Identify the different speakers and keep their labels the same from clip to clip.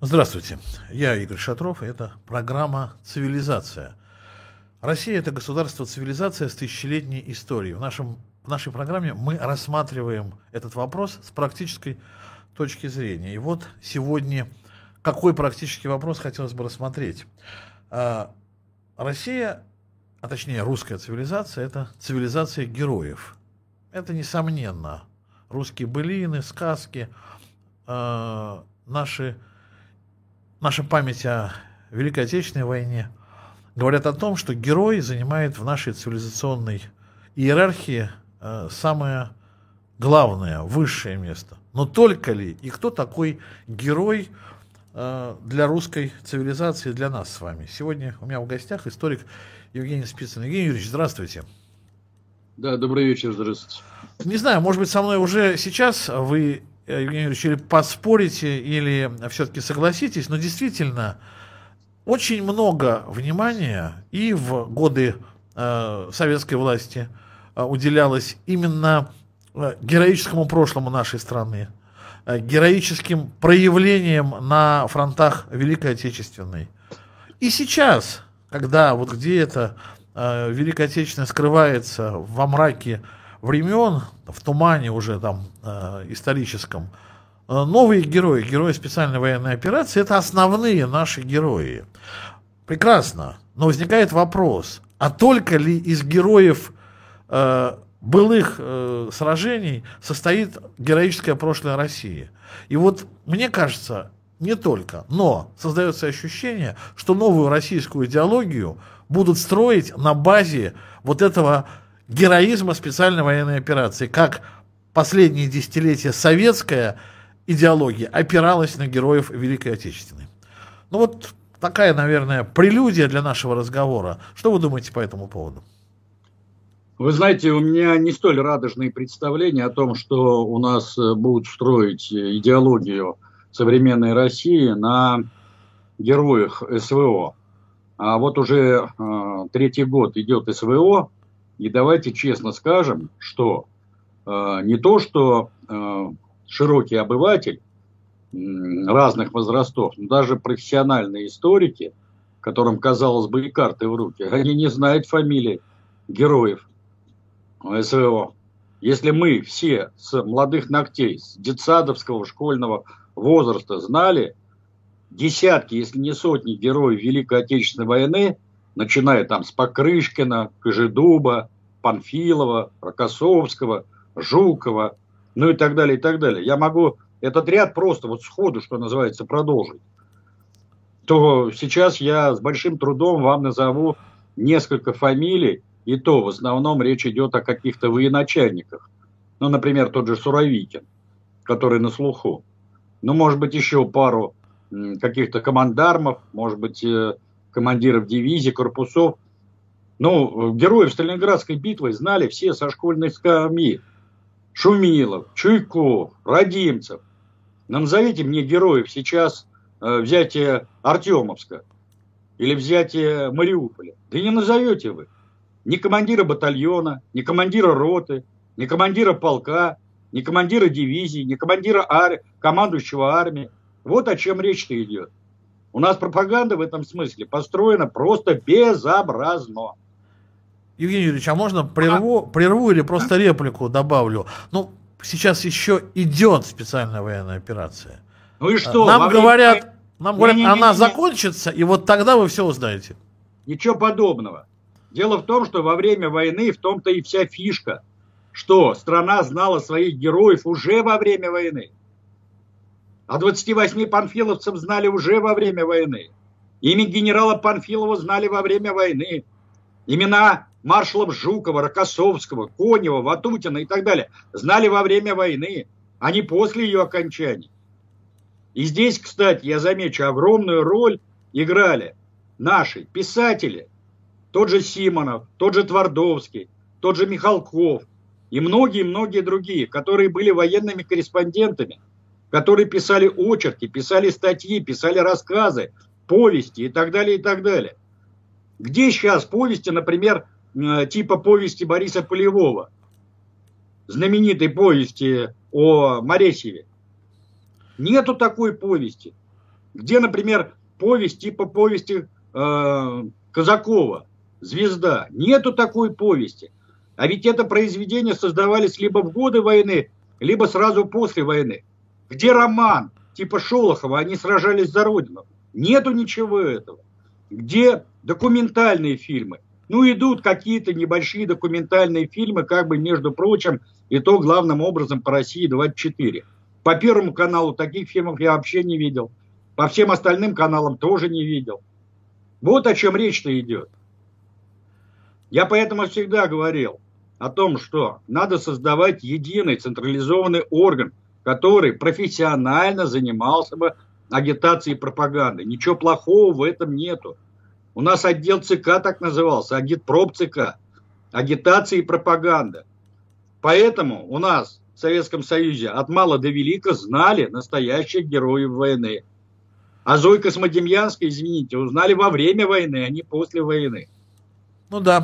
Speaker 1: Здравствуйте, я Игорь Шатров, и это программа «Цивилизация». Россия– это государство-цивилизация с тысячелетней историей. В нашей программе мы рассматриваем этот вопрос с практической точки зрения. И вот сегодня какой практический вопрос хотелось бы рассмотреть. Россия, а точнее русская цивилизация– это цивилизация героев. Это, несомненно, русские былины, сказки, наша память о Великой Отечественной войне говорят о том, что герой занимает в нашей цивилизационной иерархии самое главное, высшее место. Но только ли и кто такой герой для русской цивилизации, для нас с вами? Сегодня у меня в гостях историк Евгений Спицын. Евгений Юрьевич, здравствуйте.
Speaker 2: Да, добрый вечер, здравствуйте.
Speaker 1: Не знаю, может быть, со мной уже сейчас вы, Евгений Юрьевич, или поспорите, или все-таки согласитесь, но действительно очень много внимания и в годы советской власти уделялось именно героическому прошлому нашей страны, героическим проявлениям на фронтах Великой Отечественной. И сейчас, когда вот где-то Великая Отечественная скрывается во мраке времен, в тумане уже там историческом, новые герои, герои специальной военной операции, это основные наши герои. Прекрасно, но возникает вопрос, а только ли из героев былых сражений состоит героическое прошлое России? И вот мне кажется, не только, но создается ощущение, что новую российскую идеологию будут строить на базе вот этого героизма специальной военной операции, как последние десятилетия советская идеология опиралась на героев Великой Отечественной. Ну вот такая, наверное, прелюдия для нашего разговора. Что вы думаете по этому поводу?
Speaker 2: Вы знаете, у меня не столь радужные представления о том, что у нас будут строить идеологию современной России на героях СВО. А вот уже третий год идет СВО, и давайте честно скажем, что не то, что широкий обыватель разных возрастов, но даже профессиональные историки, которым, казалось бы, и карты в руки, они не знают фамилии героев СВО. Если мы все с молодых ногтей, с детсадовского школьного возраста знали десятки, если не сотни героев Великой Отечественной войны, начиная там с Покрышкина, Кожедуба, Панфилова, Рокоссовского, Жукова, ну и так далее, и так далее. Я могу этот ряд просто вот сходу, что называется, продолжить. То сейчас я с большим трудом вам назову несколько фамилий, и то в основном речь идет о каких-то военачальниках. Ну, например, тот же Суровикин, который на слуху. Ну, может быть, еще пару каких-то командармов, может быть, командиров дивизий, корпусов. Ну, героев Сталинградской битвы знали все со школьной скамьи. Шумилов, Чуйков, Родимцев. Но назовите мне героев сейчас взятия Артемовска или взятия Мариуполя. Да не назовете вы. Ни командира батальона, ни командира роты, ни командира полка, ни командира дивизии, ни командира командующего армией. Вот о чем речь-то идет. У нас пропаганда в этом смысле построена просто безобразно.
Speaker 1: Евгений Юрьевич, а можно прерву или просто реплику добавлю? Ну, сейчас еще идет специальная военная операция.
Speaker 2: Ну и что?
Speaker 1: Нам говорят, она закончится, и вот тогда вы все узнаете.
Speaker 2: Ничего подобного. Дело в том, что во время войны в том-то и вся фишка, что страна знала своих героев уже во время войны. А 28 панфиловцев знали уже во время войны. Имя генерала Панфилова знали во время войны. Имена маршалов Жукова, Рокоссовского, Конева, Ватутина и так далее знали во время войны, а не после ее окончания. И здесь, кстати, я замечу, огромную роль играли наши писатели. Тот же Симонов, тот же Твардовский, тот же Михалков и многие-многие другие, которые были военными корреспондентами, которые писали очерки, писали статьи, писали рассказы, повести и так далее, и так далее. Где сейчас повести, например, типа повести Бориса Полевого, знаменитой повести о Моресьеве? Нету такой повести. Где, например, повесть типа повести Казакова «Звезда»? Нету такой повести. А ведь это произведения создавались либо в годы войны, либо сразу после войны. Где роман типа Шолохова «Они сражались за Родину»? Нету ничего этого. Где документальные фильмы? Ну, идут какие-то небольшие документальные фильмы, как бы, между прочим, и то главным образом по России-24. По Первому каналу таких фильмов я вообще не видел. По всем остальным каналам тоже не видел. Вот о чем речь-то идет. Я поэтому всегда говорил о том, что надо создавать единый централизованный орган, который профессионально занимался бы агитацией и пропагандой. Ничего плохого в этом нету. У нас отдел ЦК так назывался, агитпроп ЦК. Агитация и пропаганда. Поэтому у нас в Советском Союзе от мала до велика знали настоящих героев войны. А Зою Космодемьянскую, извините, узнали во время войны, а не после войны.
Speaker 1: Ну да.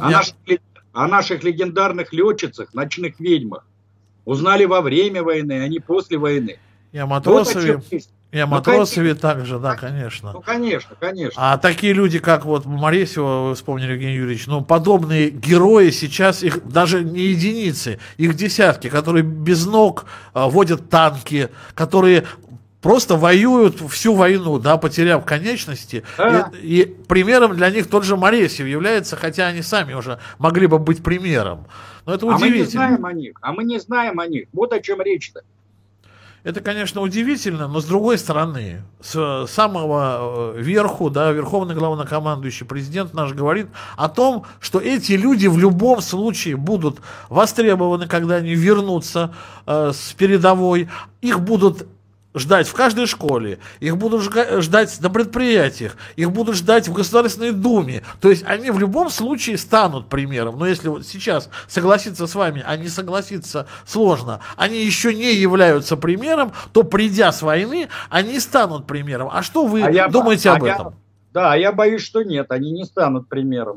Speaker 2: О наших легендарных летчицах, ночных ведьмах узнали во время войны, а не после войны.
Speaker 1: И о Матросове. И о Матросове также, да, конечно.
Speaker 2: Ну, конечно, конечно.
Speaker 1: А такие люди, как вот Моресева, вы вспомнили, Евгений Юрьевич, ну, подобные герои сейчас, их даже не единицы, их десятки, которые без ног водят танки, которые просто воюют всю войну, да, потеряв конечности. И примером для них тот же Моресев является, хотя они сами уже могли бы быть примером. Но это удивительно.
Speaker 2: Мы не знаем о них. Вот о чем речь-то.
Speaker 1: Это, конечно, удивительно, но с другой стороны, с самого верху, да, верховный главнокомандующий президент наш говорит о том, что эти люди в любом случае будут востребованы, когда они вернутся с передовой, их будут ждать в каждой школе, их будут ждать на предприятиях, их будут ждать в Государственной Думе. То есть они в любом случае станут примером. Но если вот сейчас согласиться с вами, а не согласиться сложно, они еще не являются примером, то придя с войны, они станут примером. А что вы думаете об этом?
Speaker 2: Я боюсь, что нет, они не станут примером.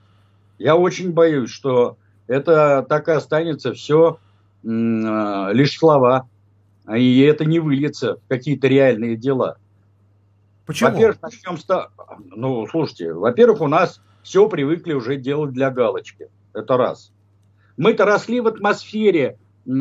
Speaker 2: Я очень боюсь, что это так и останется все лишь слова. И это не выльется в какие-то реальные дела.
Speaker 1: Почему?
Speaker 2: Во-первых, слушайте, во-первых, у нас все привыкли уже делать для галочки. Это раз. Мы-то росли в атмосфере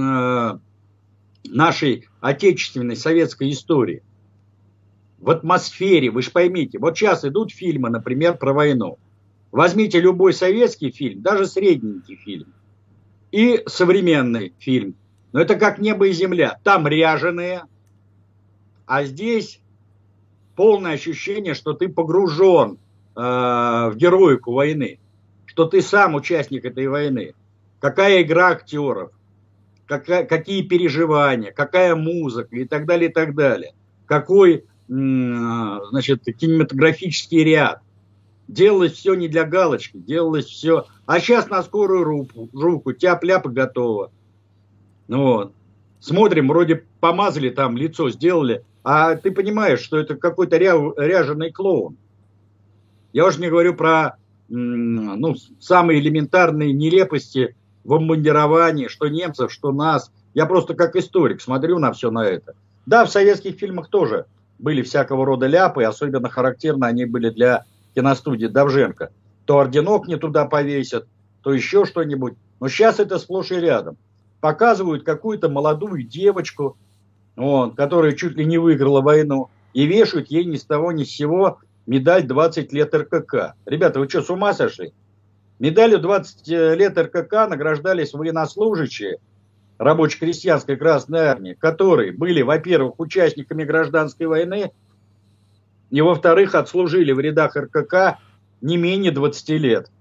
Speaker 2: нашей отечественной советской истории. В атмосфере, вы же поймите, вот сейчас идут фильмы, например, про войну. Возьмите любой советский фильм, даже средненький фильм, и современный фильм. Но это как небо и земля. Там ряженые, а здесь полное ощущение, что ты погружен в героику войны, что ты сам участник этой войны. Какая игра актеров, какие переживания, какая музыка и так далее, и так далее. Какой, кинематографический ряд. Делалось все не для галочки, делалось все. А сейчас на скорую руку тяп-ляп и готово. Вот. Смотрим, вроде помазали там, лицо сделали, а ты понимаешь, что это какой-то ряженый клоун. Я уже не говорю про самые элементарные нелепости в обмундировании, что немцев, что нас. Я просто как историк смотрю на все на это. Да, в советских фильмах тоже были всякого рода ляпы, особенно характерно они были для киностудии Довженко. То орденок не туда повесят, то еще что-нибудь. Но сейчас это сплошь и рядом. Показывают какую-то молодую девочку, которая чуть ли не выиграла войну, и вешают ей ни с того ни с сего медаль 20 лет РКК. Ребята, вы что, с ума сошли? Медалью 20 лет РКК награждались военнослужащие рабоче-крестьянской Красной Армии, которые были, во-первых, участниками гражданской войны, и, во-вторых, отслужили в рядах РКК не менее 20 лет.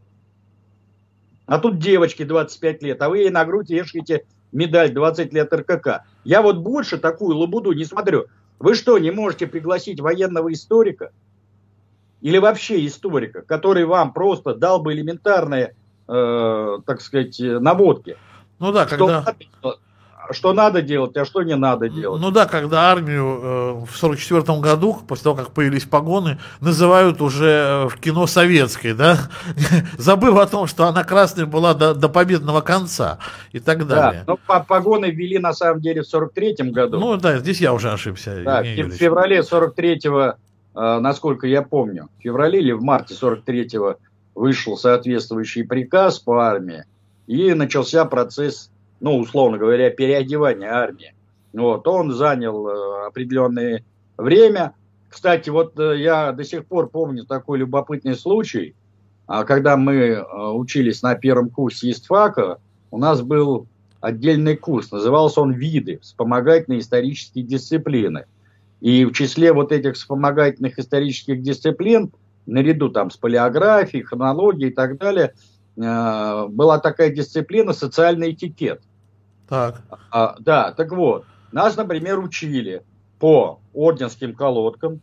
Speaker 2: А тут девочке 25 лет, а вы ей на грудь вешаете медаль 20 лет РКК. Я вот больше такую лабуду не смотрю. Вы что, не можете пригласить военного историка? Или вообще историка, который вам просто дал бы элементарные, наводки?
Speaker 1: Ну да,
Speaker 2: что надо делать, а что не надо делать.
Speaker 1: Ну да, когда армию в 1944 году, после того, как появились погоны, называют уже в кино советской, да, забыв о том, что она красной была до победного конца и так далее.
Speaker 2: Да, но погоны ввели на самом деле в 1943 году.
Speaker 1: Ну да, здесь я уже ошибся.
Speaker 2: Да, в феврале 43-го, насколько я помню, в феврале или в марте 43-го вышел соответствующий приказ по армии, и начался процесс, ну, условно говоря, переодевания армии. Вот, он занял определенное время. Кстати, вот я до сих пор помню такой любопытный случай, когда мы учились на первом курсе ИСТФАКа, у нас был отдельный курс, назывался он «Виды. Вспомогательные исторические дисциплины». И в числе вот этих вспомогательных исторических дисциплин, наряду там с палеографией, хронологией и так далее, была такая дисциплина «Социальный этикет».
Speaker 1: Так.
Speaker 2: Да, так вот, нас, например, учили по орденским колодкам,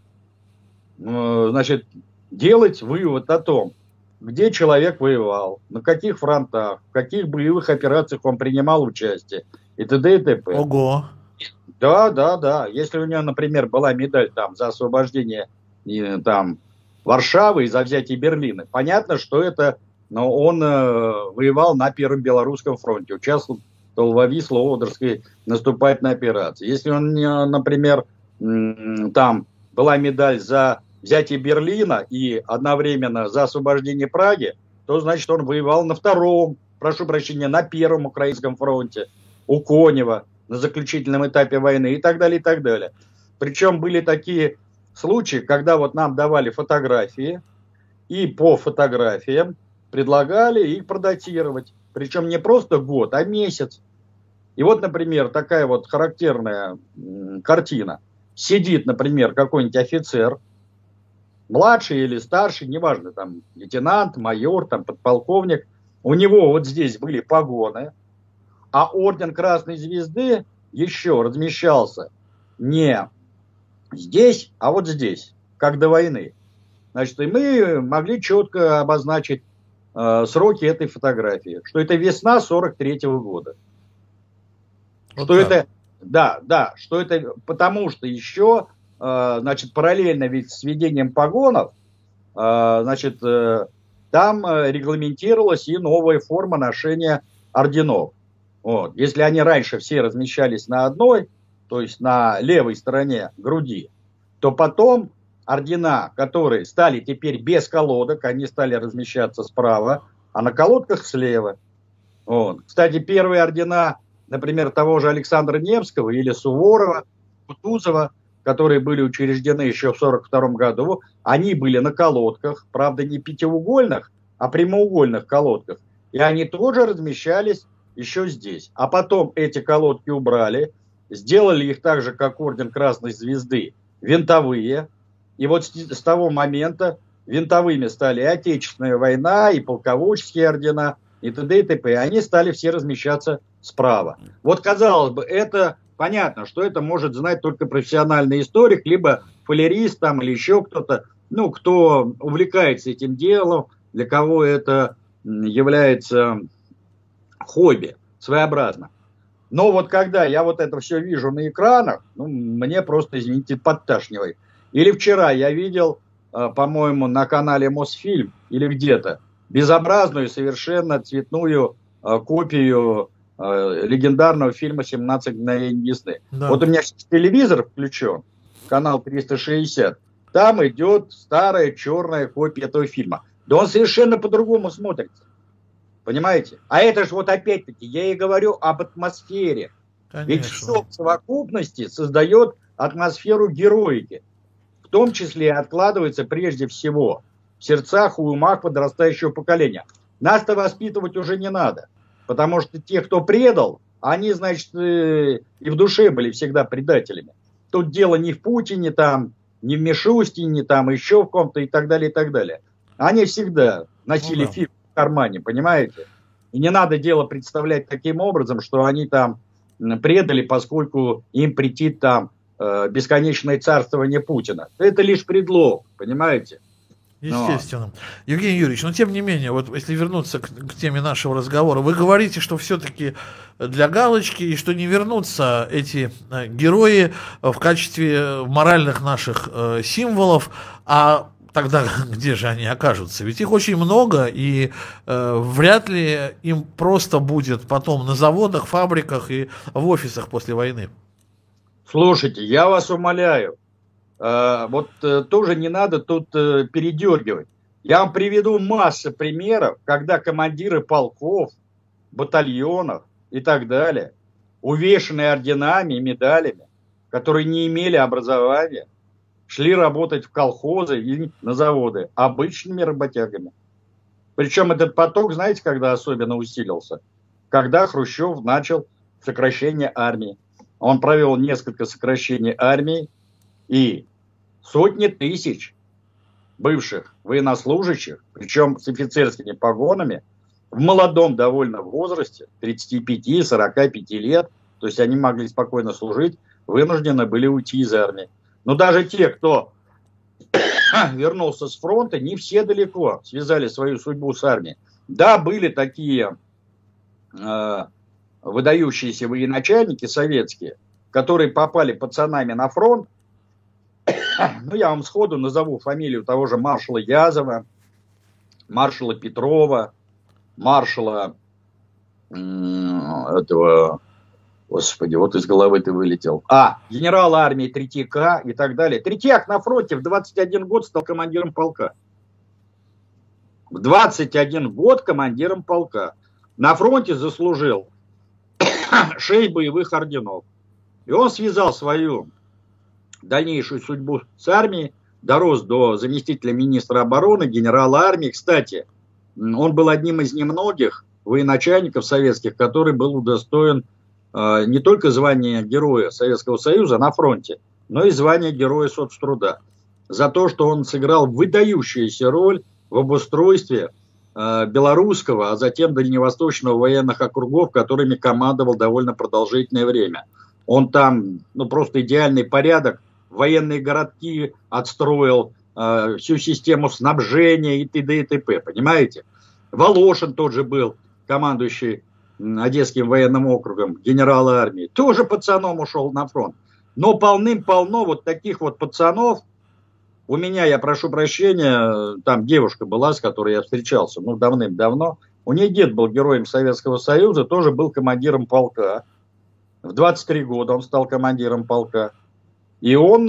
Speaker 2: значит, делать вывод о том, где человек воевал, на каких фронтах, в каких боевых операциях он принимал участие, и т.д. и т.п.
Speaker 1: Ого.
Speaker 2: Да. Если у него, например, была медаль там за освобождение там Варшавы и за взятие Берлина, понятно, что это, но он воевал на Первом Белорусском фронте, участвовал во Висло-Одерской наступательной операции. Если он, например, там была медаль за взятие Берлина и одновременно за освобождение Праги, то значит он воевал на на Первом Украинском фронте, у Конева, на заключительном этапе войны и так далее, и так далее. Причем были такие случаи, когда вот нам давали фотографии, и по фотографиям предлагали их продатировать. Причем не просто год, а месяц. И вот, например, такая вот характерная картина. Сидит, например, какой-нибудь офицер, младший или старший, неважно, там, лейтенант, майор, там, подполковник. У него вот здесь были погоны, а орден Красной Звезды еще размещался не здесь, а вот здесь, как до войны. Значит, и мы могли четко обозначить сроки этой фотографии, что это весна 43-го года. Вот что так. Это, да, что это, потому что еще, значит, параллельно ведь с введением погонов, значит, там регламентировалась и новая форма ношения орденов. Вот. Если они раньше все размещались на одной, то есть на левой стороне груди, то потом ордена, которые стали теперь без колодок, они стали размещаться справа, а на колодках слева. Вот. Кстати, первые ордена, например, того же Александра Невского или Суворова, Кутузова, которые были учреждены еще в 1942 году, они были на колодках, правда, не пятиугольных, а прямоугольных колодках. И они тоже размещались еще здесь. А потом эти колодки убрали, сделали их так же, как орден Красной Звезды, винтовые. И вот с того момента винтовыми стали и Отечественная война, и полководческие ордена, и т.д. и т.п. Они стали все размещаться справа. Вот, казалось бы, это понятно, что это может знать только профессиональный историк, либо фалерист там, или еще кто-то, ну, кто увлекается этим делом, для кого это является хобби своеобразно. Но вот когда я вот это все вижу на экранах, ну, мне просто, извините, подташнивает. Или вчера я видел, по-моему, на канале Мосфильм или где-то безобразную совершенно цветную копию легендарного фильма «17 мгновений весны». Да. Вот у меня сейчас телевизор включен, канал 360, там идет старая черная копия этого фильма. Да он совершенно по-другому смотрится. Понимаете? А это же вот опять-таки, я и говорю об атмосфере. Конечно. Ведь все в совокупности создает атмосферу героики. В том числе откладывается прежде всего в сердцах и умах подрастающего поколения. Нас-то воспитывать уже не надо. Потому что те, кто предал, они, значит, и в душе были всегда предателями. Тут дело не в Путине, там, не в Мишустине, там, еще в ком-то и так далее, и так далее. Они всегда носили фильм в кармане, понимаете? И не надо дело представлять таким образом, что они там предали, поскольку им претит там бесконечное царствование Путина. Это лишь предлог, понимаете?
Speaker 1: Естественно. Евгений Юрьевич, но тем не менее, вот если вернуться к теме нашего разговора, вы говорите, что все-таки для галочки, и что не вернутся эти герои в качестве моральных наших символов, а тогда где же они окажутся? Ведь их очень много, и вряд ли им просто будет потом на заводах, фабриках и в офисах после войны.
Speaker 2: Слушайте, я вас умоляю, вот тоже не надо тут передергивать. Я вам приведу массу примеров, когда командиры полков, батальонов и так далее, увешанные орденами и медалями, которые не имели образования, шли работать в колхозы и на заводы обычными работягами. Причем этот поток, знаете, когда особенно усилился? Когда Хрущев начал сокращение армии. Он провел несколько сокращений армии, и сотни тысяч бывших военнослужащих, причем с офицерскими погонами, в молодом довольно возрасте, 35-45 лет, то есть они могли спокойно служить, вынуждены были уйти из армии. Но даже те, кто вернулся с фронта, не все далеко связали свою судьбу с армией. Да, были такие выдающиеся военачальники советские, которые попали пацанами на фронт. Ну, я вам сходу назову фамилию того же маршала Язова, маршала Петрова, маршала этого, господи, вот из головы ты вылетел. Генерала армии Третьяка и так далее. Третьяк на фронте в 21 год стал командиром полка. В 21 год командиром полка. На фронте заслужил 6 боевых орденов. И он связал свою дальнейшую судьбу с армией, дорос до заместителя министра обороны, генерала армии. Кстати, он был одним из немногих военачальников советских, который был удостоен не только звания Героя Советского Союза на фронте, но и звания Героя соцтруда. За то, что он сыграл выдающуюся роль в обустройстве белорусского, а затем дальневосточного военных округов, которыми командовал довольно продолжительное время. Он там, просто идеальный порядок, военные городки отстроил, всю систему снабжения и т.д. и т.п. Понимаете? Волошин тот же был, командующий Одесским военным округом, генерал армии, тоже пацаном ушел на фронт. Но полным-полно вот таких вот пацанов. У меня, я прошу прощения, там девушка была, с которой я встречался, давным-давно. У нее дед был героем Советского Союза, тоже был командиром полка. В 23 года он стал командиром полка. И он,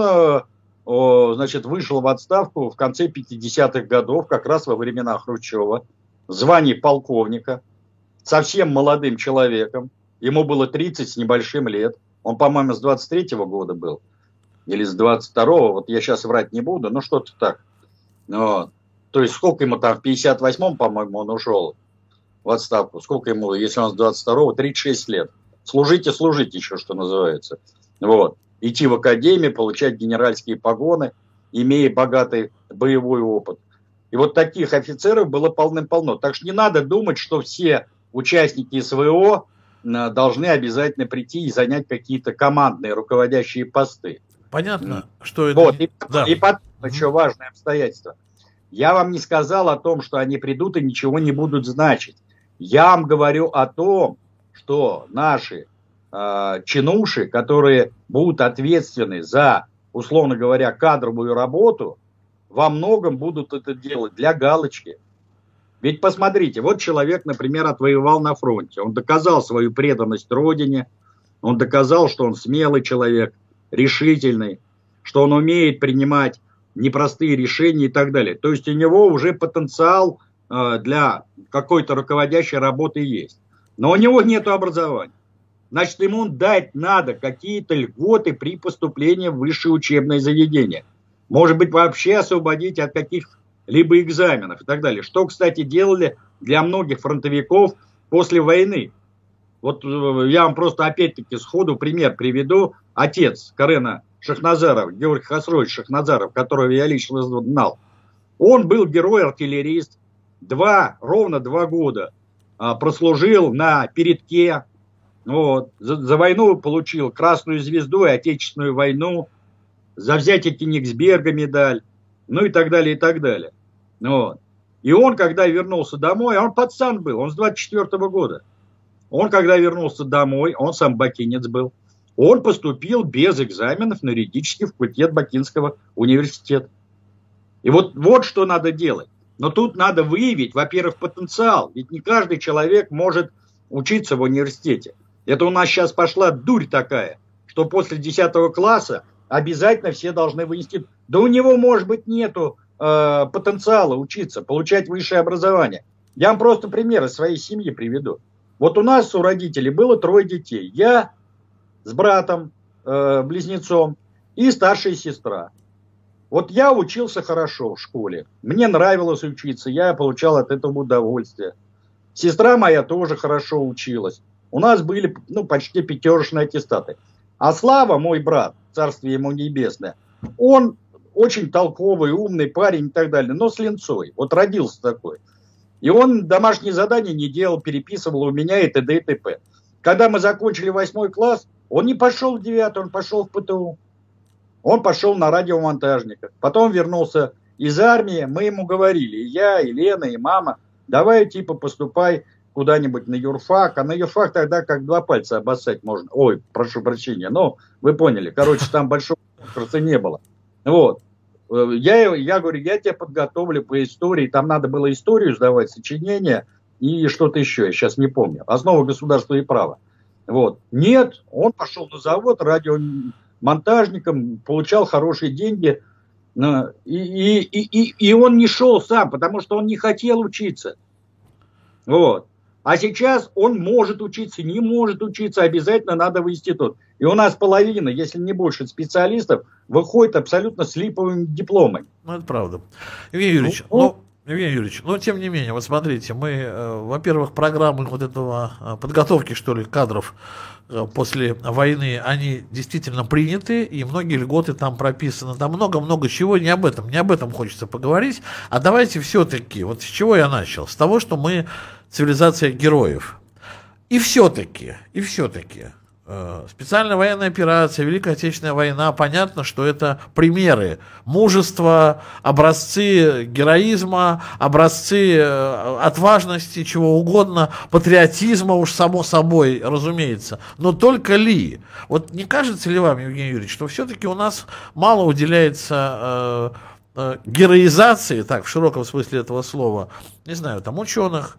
Speaker 2: вышел в отставку в конце 50-х годов, как раз во времена Хрущева, в звании полковника, совсем молодым человеком. Ему было 30 с небольшим лет. Он, по-моему, с 23-го года был. Или с 22-го, вот я сейчас врать не буду, но что-то так. Вот. То есть сколько ему там, в 58-м, по-моему, он ушел в отставку. Сколько ему, если он с 22-го, 36 лет. Служите еще, что называется. Вот. Идти в академию, получать генеральские погоны, имея богатый боевой опыт. И вот таких офицеров было полным-полно. Так что не надо думать, что все участники СВО должны обязательно прийти и занять какие-то командные руководящие посты.
Speaker 1: Понятно, что это...
Speaker 2: Вот, и потом еще важное обстоятельство. Я вам не сказал о том, что они придут и ничего не будут значить. Я вам говорю о том, что наши чинуши, которые будут ответственны за, условно говоря, кадровую работу, во многом будут это делать для галочки. Ведь посмотрите, вот человек, например, отвоевал на фронте. Он доказал свою преданность родине, он доказал, что он смелый человек, решительный, что он умеет принимать непростые решения и так далее. То есть у него уже потенциал для какой-то руководящей работы есть. Но у него нет образования. Значит, ему дать надо какие-то льготы при поступлении в высшее учебное заведение. Может быть, вообще освободить от каких-либо экзаменов и так далее. Что, кстати, делали для многих фронтовиков после войны. Вот я вам просто опять-таки сходу пример приведу. Отец Карена Шахназаров, Георгий Хасрович Шахназаров, которого я лично знал, он был герой-артиллерист, ровно 2 года прослужил на передке, вот, за войну получил Красную Звезду и Отечественную войну, за взятие Кенигсберга медаль, ну и так далее, и так далее. Вот. И он, когда вернулся домой, он пацан был, он с 24-го года. Он, когда вернулся домой, он сам бакинец был, он поступил без экзаменов на юридический факультет Бакинского университета. И вот что надо делать. Но тут надо выявить, во-первых, потенциал. Ведь не каждый человек может учиться в университете. Это у нас сейчас пошла дурь такая, что после 10 класса обязательно все должны в институт. Да у него, может быть, нету потенциала учиться, получать высшее образование. Я вам просто пример из своей семьи приведу. Вот у нас у родителей было 3 детей. Я с братом, близнецом и старшая сестра. Вот я учился хорошо в школе. Мне нравилось учиться, я получал от этого удовольствие. Сестра моя тоже хорошо училась. У нас были почти 5-шные аттестаты. А Слава, мой брат, царствие ему небесное, он очень толковый, умный парень и так далее, но с линцой. Вот родился такой. И он домашние задания не делал, переписывал у меня и т.д. и т.п. Когда мы закончили 8 класс, он не пошел в 9, он пошел в ПТУ. Он пошел на радиомонтажника. Потом вернулся из армии, мы ему говорили, и я, и Лена, и мама, давай поступай куда-нибудь на юрфак. А на юрфак тогда как 2 пальца обоссать можно. Ой, прошу прощения, но вы поняли. Короче, там большого конкурса не было. Вот. Я говорю, я тебя подготовлю по истории. Там надо было историю сдавать, сочинения и что-то еще, я сейчас не помню. Основа государства и права. Вот. Нет, он пошел на завод радиомонтажником, получал хорошие деньги. И он не шел сам, потому что он не хотел учиться. Вот. А сейчас он может учиться, не может учиться, обязательно надо в институт. И у нас половина, если не больше специалистов, выходит абсолютно с липовыми дипломами.
Speaker 1: Ну, это правда. Евгений Юрьевич, но тем не менее, вот смотрите, мы, во-первых, программы вот этого подготовки, что ли, кадров после войны, они действительно приняты, и многие льготы там прописаны, там много-много чего, не об этом хочется поговорить, а давайте все-таки, вот с чего я начал, с того, что мы цивилизация героев, и все-таки, специальная военная операция, Великая Отечественная война, понятно, что это примеры мужества, образцы героизма, образцы отважности, чего угодно, патриотизма уж само собой, разумеется. Но только ли? Вот не кажется ли вам, Евгений Юрьевич, что все-таки у нас мало уделяется героизации, так, в широком смысле этого слова, не знаю, там, ученых,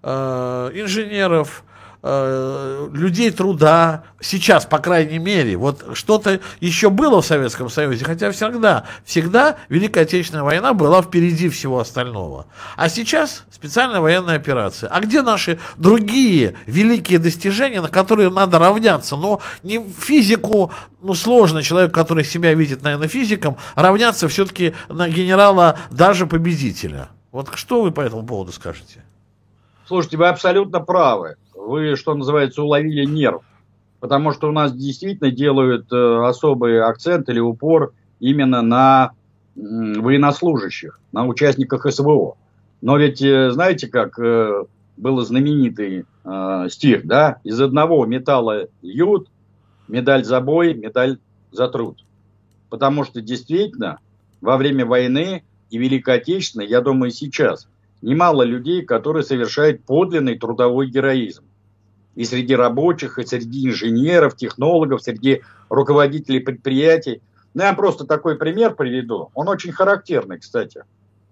Speaker 1: инженеров, людей труда, сейчас, по крайней мере, вот что-то еще было в Советском Союзе, хотя всегда Великая Отечественная война была впереди всего остального. А сейчас специальная военная операция. А где наши другие великие достижения, на которые надо равняться? Но не физику, сложно человеку, который себя видит, наверное, физиком, равняться все-таки на генерала, даже победителя. Вот что вы по этому поводу скажете?
Speaker 2: Слушайте, вы абсолютно правы. Вы, что называется, уловили нерв. Потому что у нас действительно делают особый акцент или упор именно на военнослужащих, на участниках СВО. Но ведь, знаете, как был знаменитый стих, да? Из одного металла льют, медаль за бой, медаль за труд. Потому что действительно во время войны и Великой Отечественной, я думаю, сейчас немало людей, которые совершают подлинный трудовой героизм. И среди рабочих, и среди инженеров, технологов, среди руководителей предприятий. Я просто такой пример приведу. Он очень характерный, кстати.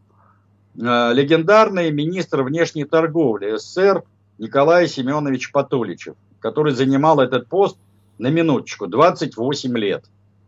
Speaker 2: Легендарный министр внешней торговли СССР Николай Семенович Патоличев, который занимал этот пост, на минуточку, 28 лет.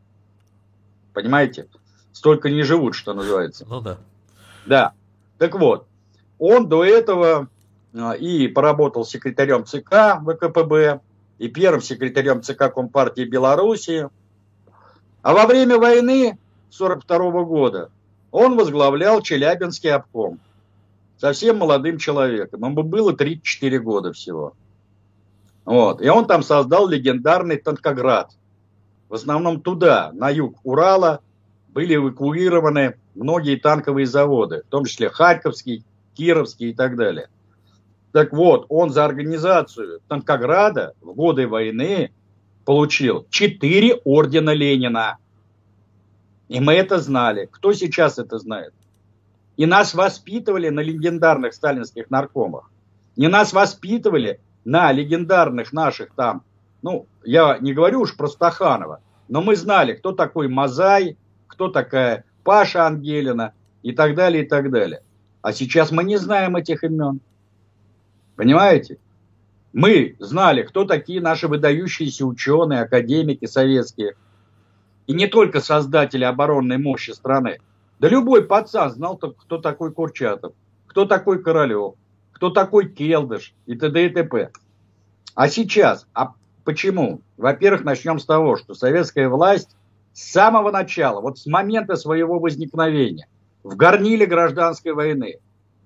Speaker 2: Понимаете? Столько не живут, что называется.
Speaker 1: Ну да.
Speaker 2: Да. Так вот. Он до этого и поработал секретарем ЦК ВКПБ, и первым секретарем ЦК Компартии Белоруссии. А во время войны 1942 года он возглавлял Челябинский обком. Совсем молодым человеком. Ему было 34 года всего. Вот. И он там создал легендарный Танкоград. В основном туда, на юг Урала, были эвакуированы многие танковые заводы, в том числе Харьковский, Кировский и так далее. Так вот, он за организацию Танкограда в годы войны получил 4 ордена Ленина. И мы это знали. Кто сейчас это знает? И нас воспитывали на легендарных сталинских наркомах. Не нас воспитывали на легендарных наших там, ну, я не говорю уж про Стаханова, но мы знали, кто такой Мазай, кто такая Паша Ангелина и так далее, и так далее. А сейчас мы не знаем этих имен. Понимаете? Мы знали, кто такие наши выдающиеся ученые, академики советские. И не только создатели оборонной мощи страны. Да любой пацан знал, кто такой Курчатов, кто такой Королев, кто такой Келдыш и т.д. и т.п. А сейчас, почему? Во-первых, начнем с того, что советская власть с самого начала, вот с момента своего возникновения, в горниле гражданской войны,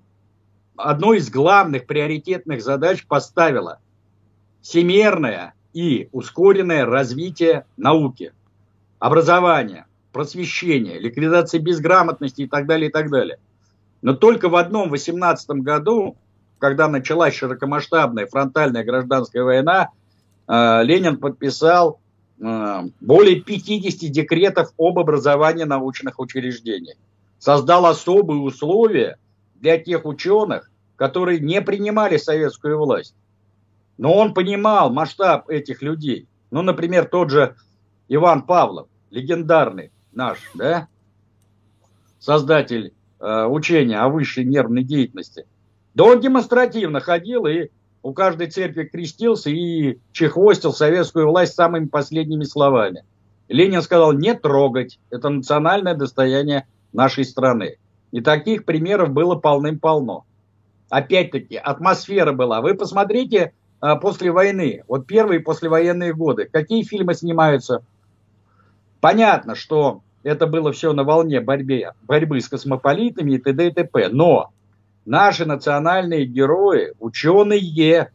Speaker 2: одной из главных приоритетных задач поставила всемерное и ускоренное развитие науки, образования, просвещения, ликвидации безграмотности и так далее, и так далее. Но только в одном 18 году, когда началась широкомасштабная фронтальная гражданская война, Ленин подписал более 50 декретов об образовании научных учреждений. Создал особые условия для тех ученых, которые не принимали советскую власть. Но он понимал масштаб этих людей. Ну, например, тот же Иван Павлов, легендарный наш, да, создатель учения о высшей нервной деятельности. Да он демонстративно ходил и у каждой церкви крестился и чехвостил советскую власть самыми последними словами. Ленин сказал: не трогать, это национальное достояние нашей страны. И таких примеров было полным-полно. Опять-таки, атмосфера была. Вы посмотрите после войны, вот первые послевоенные годы, какие фильмы снимаются. Понятно, что это было все на волне борьбы с космополитами и т.д. и т.п. Но наши национальные герои, ученые,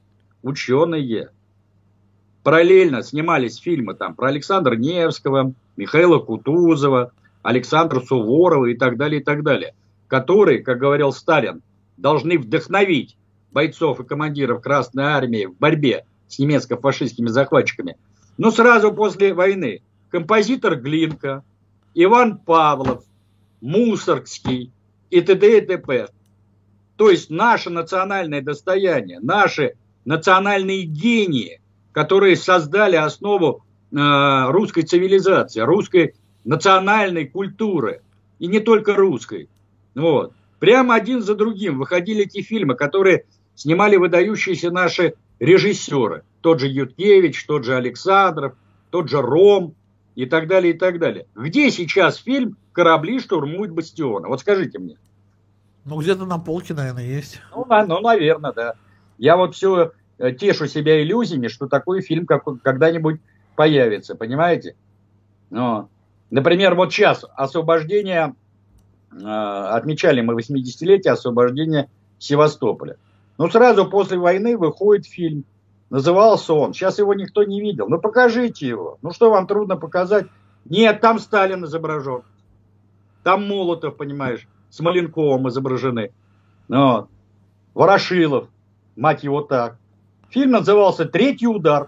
Speaker 2: параллельно снимались фильмы там про Александра Невского, Михаила Кутузова, Александра Суворова и так далее, которые, как говорил Сталин, должны вдохновить бойцов и командиров Красной Армии в борьбе с немецко-фашистскими захватчиками. Но сразу после войны композитор Глинка, Иван Павлов, Мусоргский и т.д. и т.п. То есть наше национальное достояние, наши национальные гении, которые создали основу русской цивилизации, русской национальной культуры, и не только русской. Вот. Прямо один за другим выходили эти фильмы, которые снимали выдающиеся наши режиссеры. Тот же Юткевич, тот же Александров, тот же Ром и так далее, и так далее. Где сейчас фильм «Корабли штурмуют бастионы»? Вот скажите мне.
Speaker 1: Ну, где-то на полке, наверное, есть.
Speaker 2: Ну, наверное, да. Я вот все тешу себя иллюзиями, что такой фильм когда-нибудь появится, понимаете? Но, например, вот сейчас освобождение, отмечали мы 80-летие освобождения Севастополя. Ну, сразу после войны выходит фильм. Назывался он. Сейчас его никто не видел. Ну, покажите его. Ну, что вам трудно показать? Нет, там Сталин изображен. Там Молотов, понимаешь, с Маленковым изображены. Вот. Ворошилов, мать его так. Фильм назывался «Третий удар»,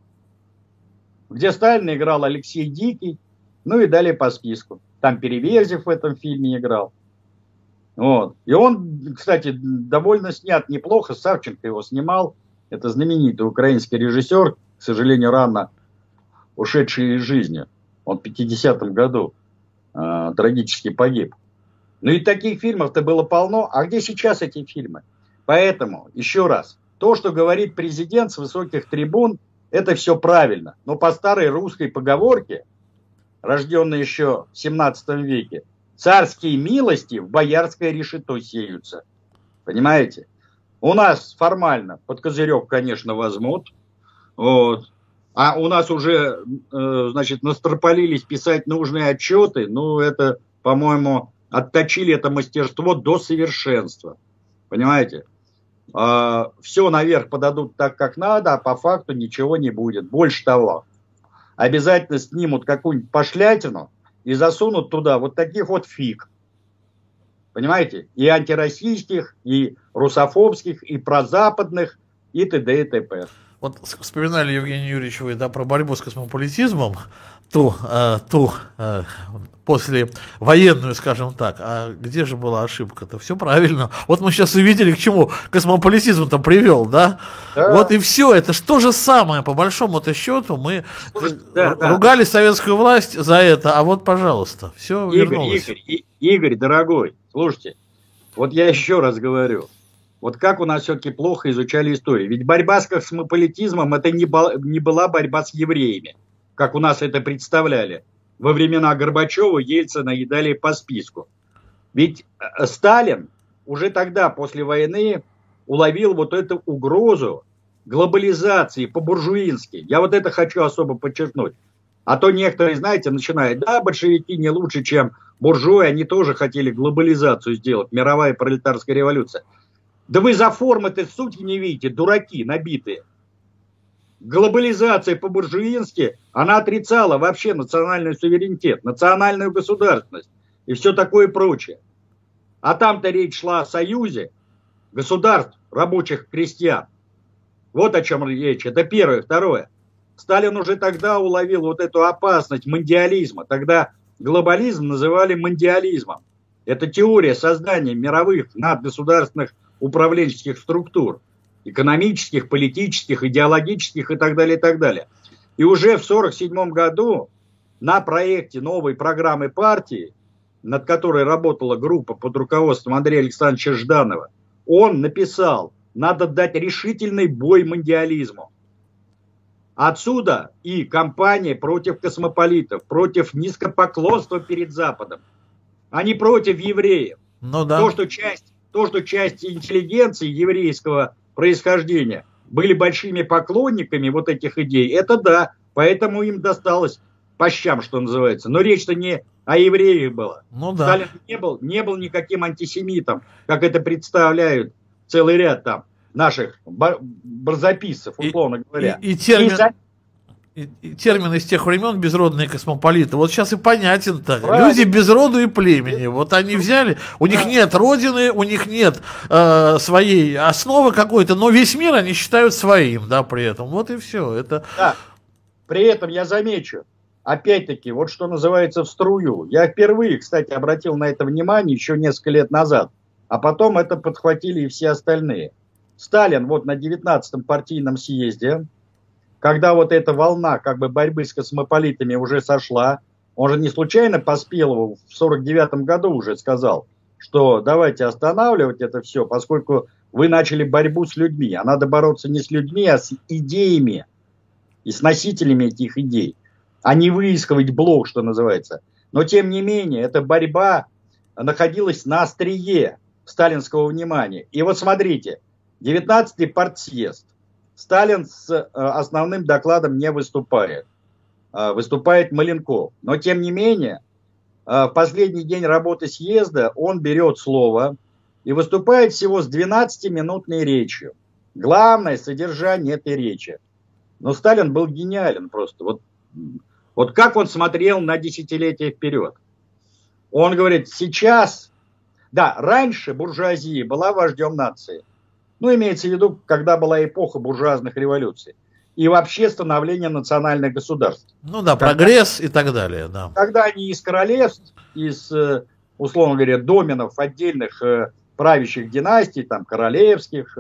Speaker 2: где Сталин играл Алексей Дикий, ну и далее по списку. Там Переверзев в этом фильме играл. Вот. И он, кстати, довольно снят неплохо. Савченко его снимал. Это знаменитый украинский режиссер, к сожалению, рано ушедший из жизни. Он в 50-м году трагически погиб. Ну и таких фильмов-то было полно. А где сейчас эти фильмы? Поэтому, еще раз, то, что говорит президент с высоких трибун, это все правильно. Но по старой русской поговорке, рожденной еще в 17 веке, царские милости в боярское решето сеются. Понимаете? У нас формально под козырек, конечно, возьмут. Вот. А у нас уже, значит, настропалились писать нужные отчеты. Ну, это, по-моему, отточили это мастерство до совершенства. Понимаете? Все наверх подадут так, как надо, а по факту ничего не будет. Больше того, обязательно снимут какую-нибудь пошлятину и засунут туда вот таких вот фиг. Понимаете? И антироссийских, и русофобских, и прозападных, и т.д. и т.п.
Speaker 1: Вот вспоминали, Евгений Юрьевич, вы, да, про борьбу с космополитизмом, после военную, скажем так. А где же была ошибка-то? Все правильно. Вот мы сейчас увидели, к чему космополитизм-то привел, да? Да. Вот и все. Это же то же самое, по большому-то счету. Мы ругали советскую власть за это, а вот, пожалуйста, все вернулось.
Speaker 2: Игорь, дорогой, слушайте, вот я еще раз говорю. Вот как у нас все-таки плохо изучали историю. Ведь борьба с космополитизмом это не была борьба с евреями, как у нас это представляли. Во времена Горбачева, Ельцина и далее по списку. Ведь Сталин уже тогда, после войны, уловил вот эту угрозу глобализации по-буржуински. Я вот это хочу особо подчеркнуть. А то некоторые, знаете, начинают, да, большевики не лучше, чем буржуи, они тоже хотели глобализацию сделать, мировая пролетарская революция. Да вы за формы-то сути не видите, дураки набитые. Глобализация по-буржуински, она отрицала вообще национальный суверенитет, национальную государственность и все такое прочее. А там-то речь шла о союзе государств, рабочих, крестьян. Вот о чем речь. Это первое. Второе. Сталин уже тогда уловил вот эту опасность мандиализма. Тогда глобализм называли мандиализмом. Это теория создания мировых надгосударственных управленческих структур. Экономических, политических, идеологических и так далее, и так далее. И уже в 1947 году на проекте новой программы партии, над которой работала группа под руководством Андрея Александровича Жданова, он написал, надо дать решительный бой мандиализму. Отсюда и кампания против космополитов, против низкопоклонства перед Западом, а не против евреев.
Speaker 1: Ну, да.
Speaker 2: То, что часть интеллигенции еврейского происхождения были большими поклонниками вот этих идей, это да, поэтому им досталось по щам, что называется. Но речь-то не о евреях была.
Speaker 1: Ну, да.
Speaker 2: Сталин не был никаким антисемитом, как это представляют целый ряд там наших барзаписцев, условно говоря.
Speaker 1: И термин из тех времен безродные космополиты. Вот сейчас и понятен-то. Люди без роду и племени. Вот они взяли, у них нет родины, у них нет своей основы какой-то, но весь мир они считают своим, да, при этом. Вот и все. Это...
Speaker 2: Да. При этом я замечу, опять-таки, вот что называется в струю. Я впервые, кстати, обратил на это внимание еще несколько лет назад, а потом это подхватили и все остальные. Сталин вот на 19-м партийном съезде, когда вот эта волна как бы борьбы с космополитами уже сошла, он же не случайно Поспелову в 1949 году уже сказал, что давайте останавливать это все, поскольку вы начали борьбу с людьми, а надо бороться не с людьми, а с идеями и с носителями этих идей, а не выискивать блок, что называется. Но тем не менее, эта борьба находилась на острие сталинского внимания. И вот смотрите, 19-й партсъезд. Сталин с основным докладом не выступает. Выступает Маленков. Но, тем не менее, в последний день работы съезда он берет слово и выступает всего с 12-минутной речью. Главное содержание этой речи. Но Сталин был гениален просто. Вот как он смотрел на десятилетия вперед. Он говорит, сейчас... Да, раньше буржуазия была вождем нации. Ну, имеется в виду, когда была эпоха буржуазных революций. И вообще становление национальных государств.
Speaker 1: Ну да, прогресс и так далее. Да.
Speaker 2: Когда они из королевств, из, условно говоря, доменов отдельных правящих династий, там, королевских,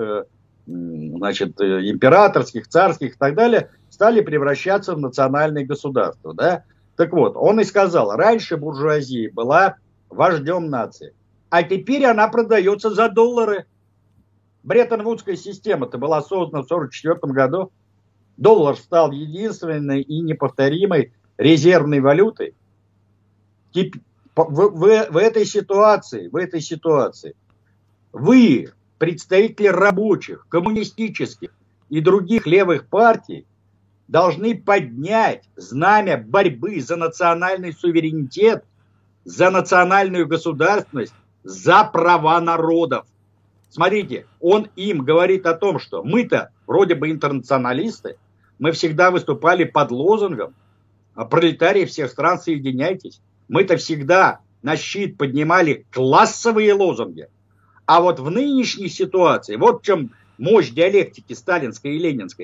Speaker 2: значит, императорских, царских и так далее, стали превращаться в национальные государства. Да? Так вот, он и сказал, раньше буржуазия была вождем нации, а теперь она продается за доллары. Бреттон-Вудская система-то была создана в 1944 году. Доллар стал единственной и неповторимой резервной валютой. В этой ситуации вы, представители рабочих, коммунистических и других левых партий, должны поднять знамя борьбы за национальный суверенитет, за национальную государственность, за права народов. Смотрите, он им говорит о том, что мы-то вроде бы интернационалисты, мы всегда выступали под лозунгом «Пролетарии всех стран, соединяйтесь». Мы-то всегда на щит поднимали классовые лозунги. А вот в нынешней ситуации, вот в чем мощь диалектики сталинской и ленинской,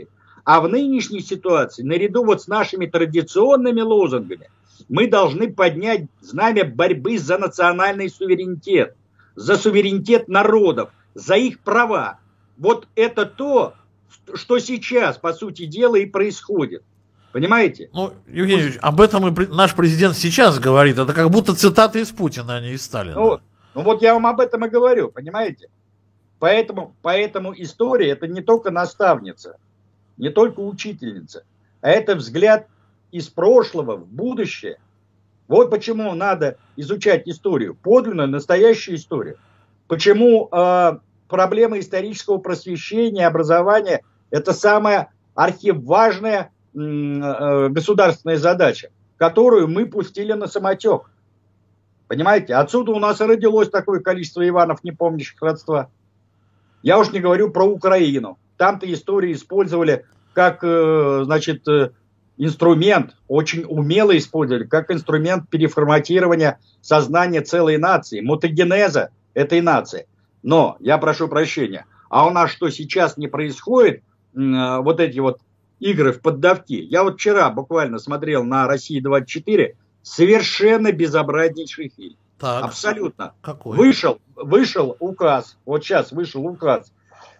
Speaker 2: А в нынешней ситуации, наряду вот с нашими традиционными лозунгами, мы должны поднять знамя борьбы за национальный суверенитет, за суверенитет народов, за их права. Вот это то, что сейчас, по сути дела, и происходит. Понимаете?
Speaker 1: Ну, Евгений Юрьевич, об этом и наш президент сейчас говорит. Это как будто цитаты из Путина, а не из Сталина.
Speaker 2: Ну вот я вам об этом и говорю, понимаете? Поэтому история — это не только наставница, не только учительница, а это взгляд из прошлого в будущее. Вот почему надо изучать историю, подлинную, настоящую историю. Почему проблема исторического просвещения, образования — это самая архиважная государственная задача, которую мы пустили на самотек. Понимаете? Отсюда у нас и родилось такое количество Иванов, не помнящих родства. Я уж не говорю про Украину. Там-то историю использовали как, значит, инструмент, очень умело использовали, как инструмент переформатирования сознания целой нации, мутагенеза этой нации. Но, я прошу прощения, а у нас что сейчас не происходит, вот эти вот игры в поддавки? Я вот вчера буквально смотрел на «Россия-24», совершенно безобразнейший фильм.
Speaker 1: Так,
Speaker 2: абсолютно.
Speaker 1: Какой?
Speaker 2: Вышел указ, вот сейчас вышел указ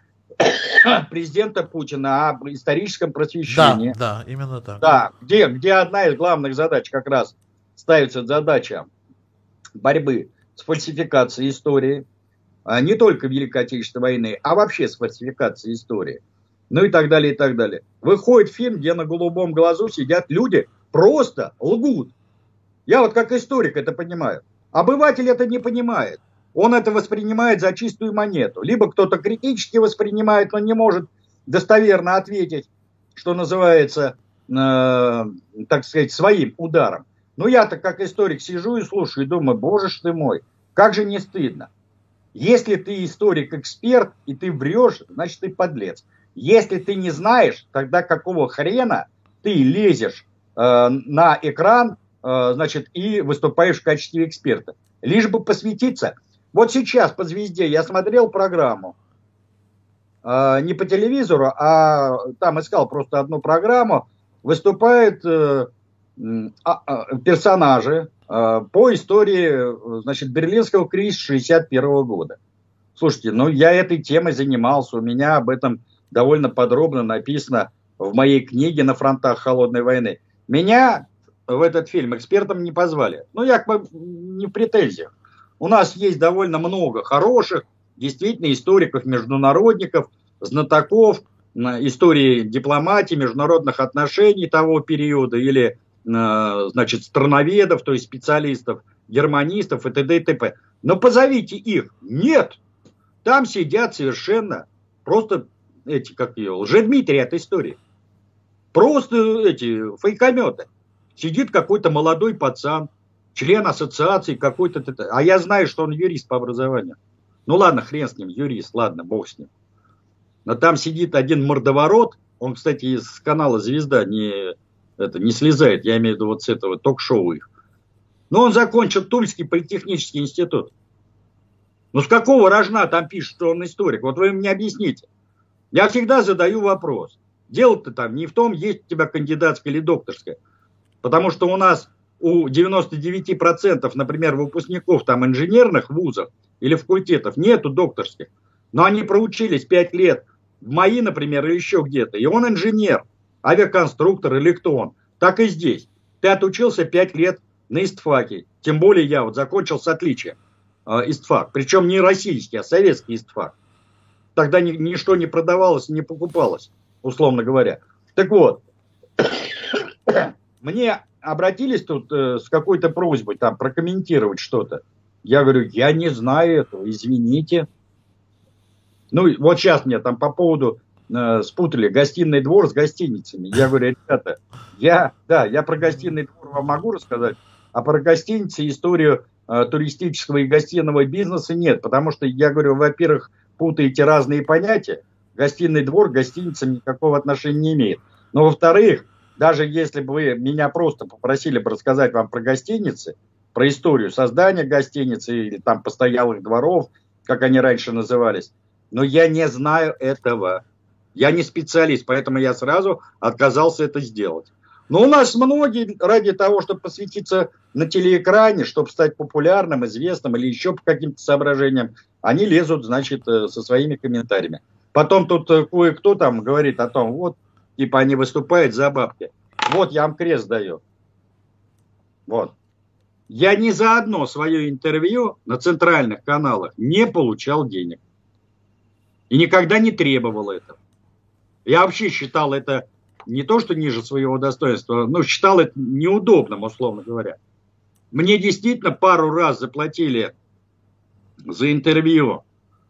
Speaker 2: президента Путина об историческом просвещении.
Speaker 1: Да, именно так.
Speaker 2: Да, где одна из главных задач как раз ставится задача борьбы с фальсификацией истории, не только Великой Отечественной войны, а вообще с фальсификацией истории. Ну и так далее, и так далее. Выходит фильм, где на голубом глазу сидят люди, просто лгут. Я вот как историк это понимаю. Обыватель это не понимает. Он это воспринимает за чистую монету. Либо кто-то критически воспринимает, но не может достоверно ответить, что называется, так сказать, своим ударом. Но я-то как историк сижу и слушаю и думаю, боже ж ты мой, как же не стыдно. Если ты историк-эксперт и ты врешь, значит ты подлец. Если ты не знаешь, тогда какого хрена ты лезешь на экран, значит, и выступаешь в качестве эксперта. Лишь бы посвятиться. Вот сейчас по «Звезде» я смотрел программу, не по телевизору, а там искал просто одну программу, выступают персонажи по истории, значит, Берлинского кризиса 1961 года. Слушайте, ну я этой темой занимался, у меня об этом довольно подробно написано в моей книге «На фронтах холодной войны». Меня в этот фильм экспертом не позвали. Ну, я как бы не в претензиях. У нас есть довольно много хороших, действительно, историков, международников, знатоков истории дипломатии, международных отношений того периода, или, значит, страноведов, то есть специалистов, германистов и т.д. и т.п. Но позовите их. Нет! Там сидят совершенно просто эти, как ее, Лжедмитрий от истории. Просто эти фейкометы. Сидит какой-то молодой пацан, член ассоциации какой-то, а я знаю, что он юрист по образованию. Ну ладно, хрен с ним, юрист, ладно, бог с ним. Но там сидит один мордоворот, он, кстати, из канала «Звезда» не слезает, я имею в виду вот с этого ток-шоу их. Но он закончил Тульский политехнический институт. Ну с какого рожна там пишет, что он историк? Вот вы мне объясните. Я всегда задаю вопрос. Дело-то там не в том, есть у тебя кандидатская или докторская. Потому что у нас у 99%, например, выпускников там инженерных вузов или факультетов нету докторских. Но они проучились 5 лет в МАИ, например, или еще где-то. И он инженер, авиаконструктор или кто он. Так и здесь. Ты отучился 5 лет на ИСТФАКе. Тем более я вот закончил с отличием ИСТФАК. Причем не российский, а советский ИСТФАК. Тогда ничто не продавалось, не покупалось, условно говоря. Так вот, мне обратились тут с какой-то просьбой там прокомментировать что-то. Я говорю, я не знаю этого, извините. Ну, вот сейчас мне там по поводу спутали гостиный двор с гостиницами. Я говорю, ребята, я про гостиный двор вам могу рассказать, а про гостиницы историю туристического и гостиного бизнеса нет. Потому что, я говорю, во-первых, путаете разные понятия. Гостиный двор к гостиницам никакого отношения не имеет. Но, во-вторых, даже если бы вы меня просто попросили бы рассказать вам про гостиницы, про историю создания гостиницы или там постоялых дворов, как они раньше назывались, но я не знаю этого. Я не специалист, поэтому я сразу отказался это сделать. Но у нас многие ради того, чтобы посвятиться на телеэкране, чтобы стать популярным, известным или еще по каким-то соображениям, они лезут, значит, со своими комментариями. Потом тут кое-кто там говорит о том, вот, типа они выступают за бабки. Вот, я вам крест даю. Вот. Я ни за одно свое интервью на центральных каналах не получал денег. И никогда не требовал этого. Я вообще считал это не то, что ниже своего достоинства, но считал это неудобным, условно говоря. Мне действительно пару раз заплатили за интервью.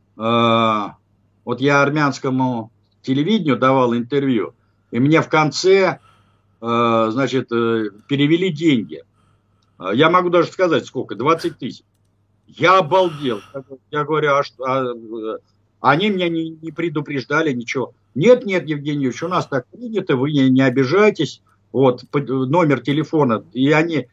Speaker 2: Вот я армянскому телевидению давал интервью, и мне в конце, значит, перевели деньги. Я могу даже сказать, сколько, 20 тысяч. Я обалдел. Я говорю, они меня не предупреждали, ничего. Нет, Евгений Юрьевич, у нас так принято, вы не обижайтесь. Вот, номер телефона. И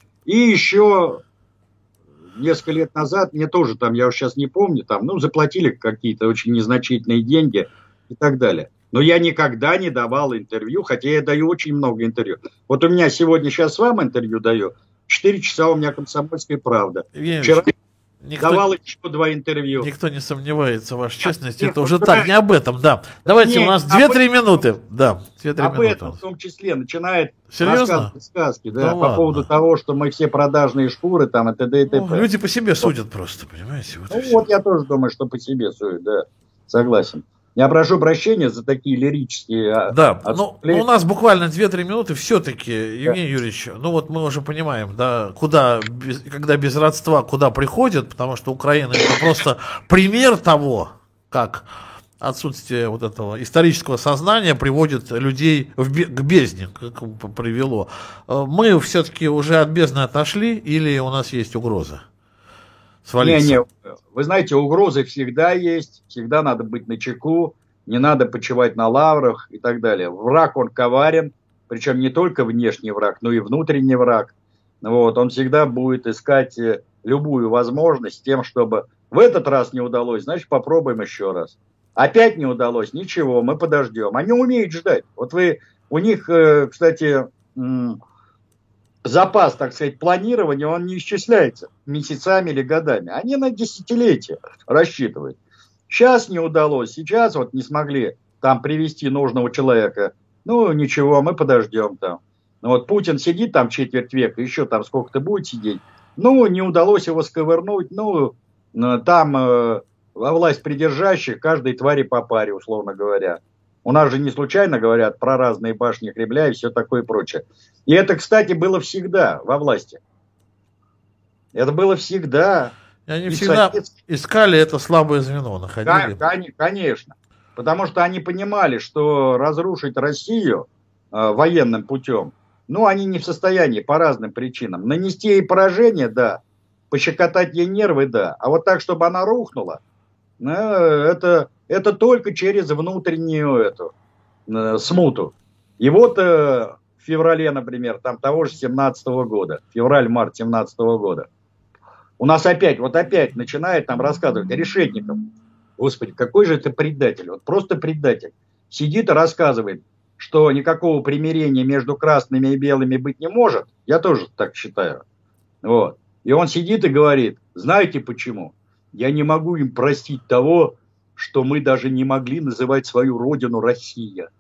Speaker 2: еще несколько лет назад, мне тоже там, я уж сейчас не помню, там, ну, заплатили какие-то очень незначительные деньги и так далее. Но я никогда не давал интервью, хотя я даю очень много интервью. Вот у меня сегодня, сейчас вам интервью даю, 4 часа у меня «Комсомольская правда». Вчера давал еще 2 интервью.
Speaker 1: Никто не сомневается в вашей честности. Это уже так, не об этом, да. Давайте, у нас 2-3 минуты. Да, 2-3
Speaker 2: об
Speaker 1: минуты.
Speaker 2: этом в том числе начинает
Speaker 1: рассказывать
Speaker 2: сказки, да, по поводу того, что мы все продажные шкуры, там, и т.д. и т.п.
Speaker 1: Люди по себе судят просто, понимаете?
Speaker 2: Вот я тоже думаю, что по себе судят, да, согласен. Я прошу прощения за такие лирические...
Speaker 1: Да, но у нас буквально 2-3 минуты. Все-таки, Евгений Юрьевич, ну вот мы уже понимаем, да, куда, когда без родства, куда приходят, потому что Украина это просто пример того, как отсутствие вот этого исторического сознания приводит людей к бездне, как привело. Мы все-таки уже от бездны отошли или у нас есть угроза свалиться?
Speaker 2: Не, вы знаете, угрозы всегда есть, всегда надо быть начеку, не надо почивать на лаврах и так далее. Враг, он коварен, причем не только внешний враг, но и внутренний враг. Вот, он всегда будет искать любую возможность с тем, чтобы в этот раз не удалось, значит, попробуем еще раз. Опять не удалось, ничего, мы подождем. Они умеют ждать. Вот у них, кстати, запас, так сказать, планирования, он не исчисляется месяцами или годами. Они на десятилетия рассчитывают. Сейчас не удалось, сейчас вот не смогли там привести нужного человека. Ну, ничего, мы подождем там. Вот Путин сидит там четверть века, еще там сколько-то будет сидеть. Ну, не удалось его сковырнуть. Ну, там во власть придержащих каждой твари по паре, условно говоря. У нас же не случайно говорят про разные башни Кремля и все такое прочее. И это, кстати, было всегда во власти. Это было всегда.
Speaker 1: И они всегда искали это слабое звено, находили.
Speaker 2: Конечно. Потому что они понимали, что разрушить Россию военным путем, ну, они не в состоянии по разным причинам. Нанести ей поражение, да. Пощекотать ей нервы, да. А вот так, чтобы она рухнула, это только через внутреннюю эту смуту. И вот в феврале, например, там того же 17-го года, февраль-март 17-го года, у нас опять начинает там рассказывать Решетников. Господи, какой же это предатель, вот просто предатель. Сидит и рассказывает, что никакого примирения между красными и белыми быть не может. Я тоже так считаю. Вот. И он сидит и говорит, знаете почему? Я не могу им простить того, что мы даже не могли называть свою родину Россия.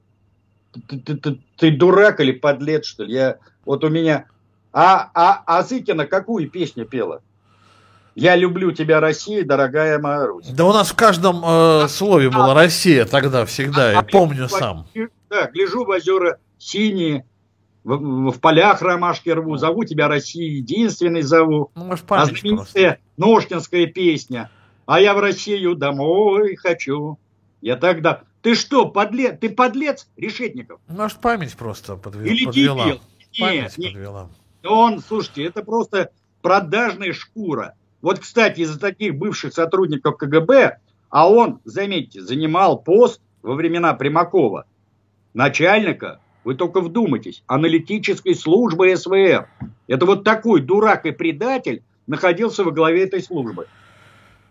Speaker 2: Ты дурак или подлец, что ли? Вот у меня... А Зыкина какую песню пела? Я люблю тебя, Россия, дорогая моя Русь.
Speaker 1: Да у нас в каждом слове была Россия тогда всегда, я помню сам.
Speaker 2: Да, гляжу в озера синие, в полях ромашки рву, зову тебя, Россия, единственный зову.
Speaker 1: Ну, может, память
Speaker 2: знаменитая Ножкинская песня. А я в Россию домой хочу. Я тогда... Ты что, подлец? Ты подлец, Решетников?
Speaker 1: Может, память просто подвела.
Speaker 2: Или дебил?
Speaker 1: Память подвела.
Speaker 2: Слушайте, это просто продажная шкура. Вот, кстати, из-за таких бывших сотрудников КГБ, а он, заметьте, занимал пост во времена Примакова, начальника, вы только вдумайтесь, аналитической службы СВР. Это вот такой дурак и предатель находился во главе этой службы.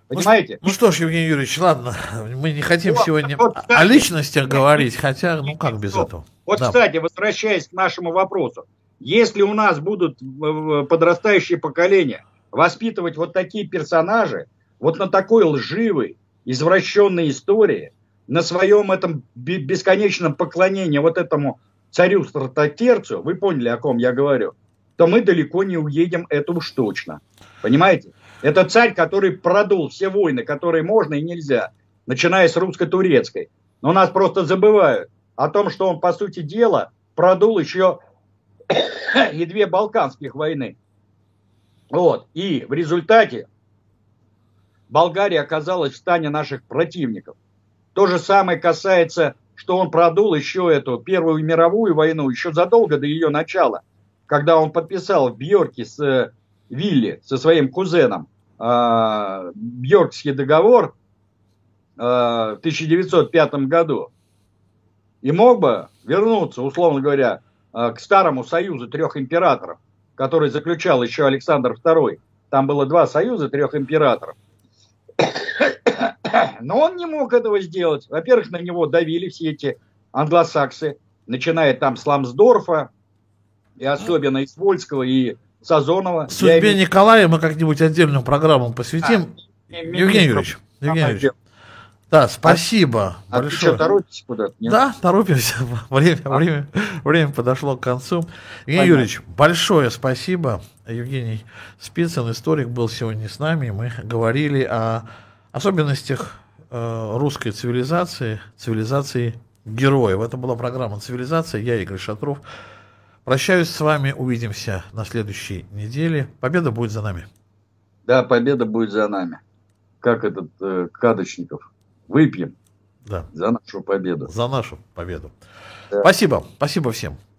Speaker 2: Понимаете?
Speaker 1: Ну что ж, Евгений Юрьевич, ладно, мы не хотим сегодня
Speaker 2: кстати,
Speaker 1: о личностях говорить, хотя, ну как без этого.
Speaker 2: Вот,
Speaker 1: Да.
Speaker 2: кстати, возвращаясь к нашему вопросу, если у нас будут подрастающее поколение воспитывать вот такие персонажи, вот на такой лживой, извращенной истории, на своем этом бесконечном поклонении вот этому царю-стратотерцу, вы поняли, о ком я говорю, то мы далеко не уедем, это уж точно. Понимаете? Это царь, который продул все войны, которые можно и нельзя, начиная с русско-турецкой. Но нас просто забывают о том, что он, по сути дела, продул еще и 2 балканских войны. Вот. И в результате Болгария оказалась в стане наших противников. То же самое касается, что он продул еще эту Первую мировую войну, еще задолго до ее начала, когда он подписал в Бьорке с Вилли, со своим кузеном, Бьоркский договор в 1905 году. И мог бы вернуться, условно говоря, к старому союзу 3 императоров, который заключал еще Александр II. Там было 2 союза 3 императоров. Но он не мог этого сделать. Во-первых, на него давили все эти англосаксы, начиная там с Ламсдорфа, и особенно из Вольского, и Сазонова.
Speaker 1: Судьбе Николая мы как-нибудь отдельную программу посвятим. Евгений Юрьевич. Да, спасибо большое.
Speaker 2: Ты что, торопитесь куда-то? Нет?
Speaker 1: Да, торопимся. Время подошло к концу. Евгений Юрьевич, большое спасибо. Евгений Спицын, историк, был сегодня с нами. Мы говорили о особенностях русской цивилизации, цивилизации героев. Это была программа «Цивилизация». Я Игорь Шатров. Прощаюсь с вами. Увидимся на следующей неделе. Победа будет за нами.
Speaker 2: Да, победа будет за нами. Как этот Кадочников. Выпьем.
Speaker 1: Да.
Speaker 2: За нашу победу.
Speaker 1: За нашу победу.
Speaker 2: Да.
Speaker 1: Спасибо. Спасибо всем.